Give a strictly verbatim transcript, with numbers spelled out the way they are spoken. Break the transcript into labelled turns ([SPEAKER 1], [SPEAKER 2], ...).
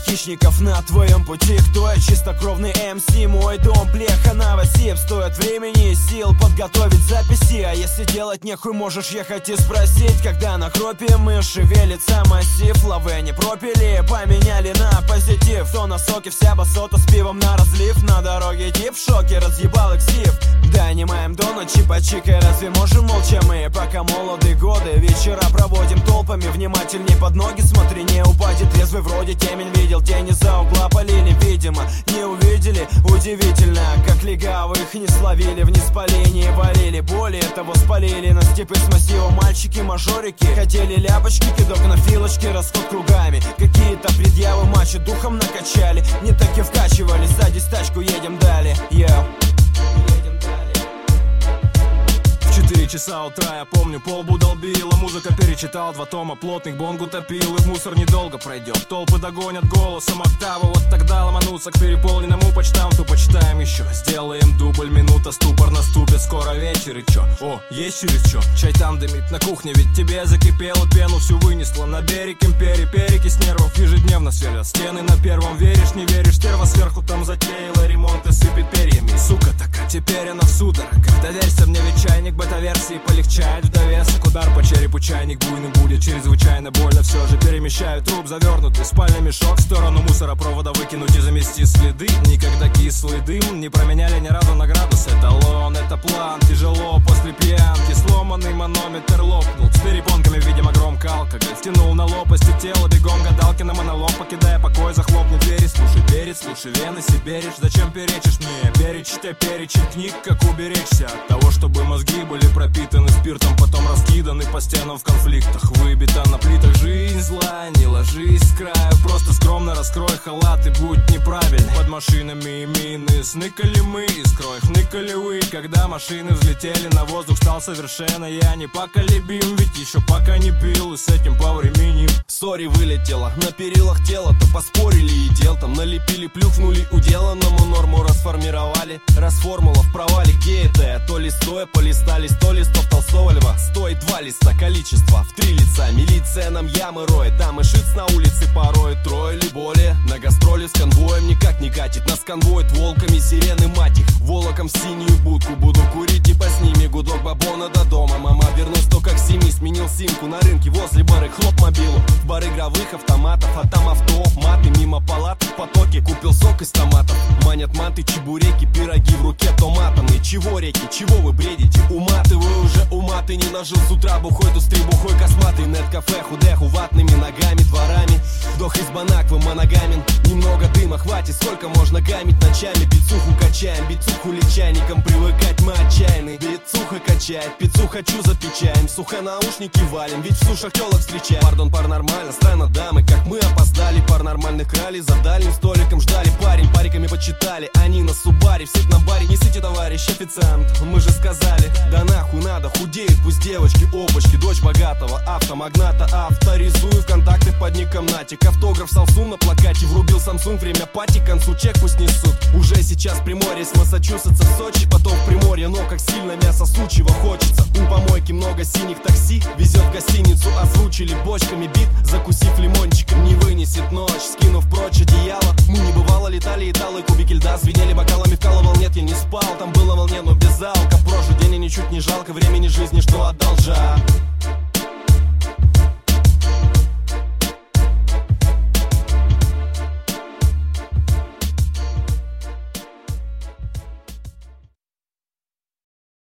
[SPEAKER 1] хищников на твоем пути. Кто я? Чистокровный эм си, мой дом, плеха, новосиб. Стоит времени и сил подготовить записи. А если делать нехуй, можешь ехать и спросить, когда на кропе мы шевелится массив. Лавы не пропили, поменяли на позитив. То на соке вся басота с пивом на разлив. На дороге дип в шоке, разъебал эксив. Донимаем до ночи почикай, разве можем молча мы? Пока молоды годы, вечера проводим толпами. Внимательней под ноги смотри, не упадет. Трезвый вроде темень видел, тени за угла полили. Видимо, не увидели, удивительно, как легавых не словили. Вниз по линии валили, более того спалили. На степи с массива мальчики-мажорики хотели ляпочки, кидок на филочки, расход кругами. Какие-то предъявы мачо духом накачали. Не так и вкачивали, садись в тачку, едем далее. Йоу.
[SPEAKER 2] Четыре часа утра, я помню, полбу долбила. Музыка перечитал, два тома плотных бонгу топил. И в мусор недолго пройдет, толпы догонят голосом октаву. Вот тогда ломануться к переполненному почтамту. Почитаем еще, сделаем дубль, минута ступор наступит. Скоро вечер и чё? О, есть через чё? Чай там дымит на кухне, ведь тебе закипело. Пену всю вынесла на берег империи. Перекись нервов ежедневно сверлят стены на первом. Веришь, не веришь, стерва сверху там затеяла ремонт и сыпет перьями. Сука такая, теперь она в судорогах. Доверься мне, ведь чайник бета-версии полегчает в довесок. Удар по черепу, чайник буйный будет чрезвычайно больно. Все же перемещаю труп, завернутый в спальный мешок. В сторону мусоропровода выкинуть и замести следы. Никогда кислый дым не променяли ни разу на градус. Эталон, это план, тяжело после пьянки. Сломанный манометр лопнул. С перепонками, видимо, громко алкоголь втянул на лопасти тела. Бегом гадалки на монолог, покидая покой, захлопнет двери. Слушай, перец, слушай, вены, сибиришь. Зачем перечишь мне? Перечить, перечить книг, как уберечься от того, чтобы мозги были пропитаны спиртом, потом раскиданы по стенам в конфликтах. Выбита на плитах жизнь зла, не ложись с краю. Просто скромно раскрой халат и будь неправильный. Под машинами мины сныкали мы, скрой хныкали вы. Когда машины взлетели на воздух, стал совершенно я непоколебим. Ведь еще пока не пил и с этим повременим.
[SPEAKER 1] Сори, вылетела на перилах тела, то поспорили и дел там налепили, плюхнули уделанному, норму расформировали. Раз формула в провале, где это я? То ли стоя полистали сто листов Толстого льва. Стоит два листа, количество в три лица. Милиция нам ямы роет, там и шиц на улице порой трое или более. На гастроли с конвоем никак не катит. Нас конвоют волками, сирены, мать их. Волоком в синюю будку буду курить и по сними. Гудок бабона до дома, мама вернулась только к семи. Сменил симку на рынке возле бары, хлоп мобилу. В бар игровых автоматов, а там авто, маты. Мимо палат в потоке, купил сок из томатов. Манят манты, чебуреки, пироги в руке томатные. Чего реки, чего вы бредите? Уматываю уже уматы, не нажил с утра бухой, тут стрибухой косматый. Нет-кафе, худеху, ватными ногами, дворами. Вдох из банаквы, моногамен. Немного дыма хватит, сколько можно гамить ночами. Бицуху качаем, бицуху лечайником. Привыкать мы отчаянны. Бицуха качает, пиццу хочу запечаем. Сухо наушники валим, ведь в сушах телок встречаем. Пардон, пар нормально, странно дамы, как мы опоздали. Пар нормальных крали, за дальним столиком ждали. Парень, париками почитали, они на субаре. В сытном баре, несите, товарищ официант. Мы же сказали, да нахуй надо, худеет пусть девочки, опачки. Дочь богатого автомагната, авторизую в контакты под ником Натик. Автограф Samsung на плакате, врубил Samsung, время пати, к концу чек пусть несут. Уже сейчас Приморье, с Массачусетса в Сочи, потом в Приморье. Но как сильно мясо сучьего хочется. У помойки много синих такси, везет в гостиницу. Озвучили бочками бит, закусив лимончиком. Не вынесет ночь, скинув прочь одеяло. Мы не бывало летали и талые кубики льда. Звенели бокалами, вкалывал, нет, я не спал. Там было волне, но без алка. Прожит день и ничуть не жалко времени жизни, что одолжал.